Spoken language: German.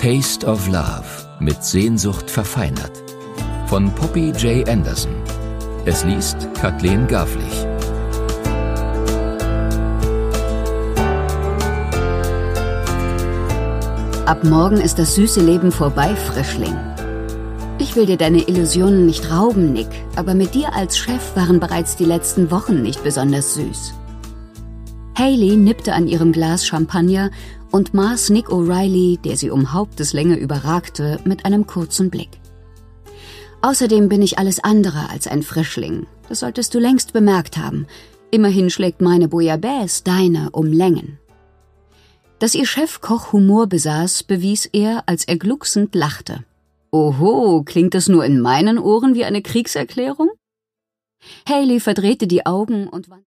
Taste of Love, mit Sehnsucht verfeinert. Von Poppy J. Anderson. Es liest Kathleen Gaflich. Ab morgen ist das süße Leben vorbei, Frischling. Ich will dir deine Illusionen nicht rauben, Nick, aber mit dir als Chef waren bereits die letzten Wochen nicht besonders süß. Hayley nippte an ihrem Glas Champagner und maß Nick O'Reilly, der sie um Haupteslänge überragte, mit einem kurzen Blick. Außerdem bin ich alles andere als ein Frischling. Das solltest du längst bemerkt haben. Immerhin schlägt meine Bouillabaisse deine um Längen. Dass ihr Chefkoch Humor besaß, bewies er, als er glucksend lachte. Oho, klingt das nur in meinen Ohren wie eine Kriegserklärung? Hayley verdrehte die Augen und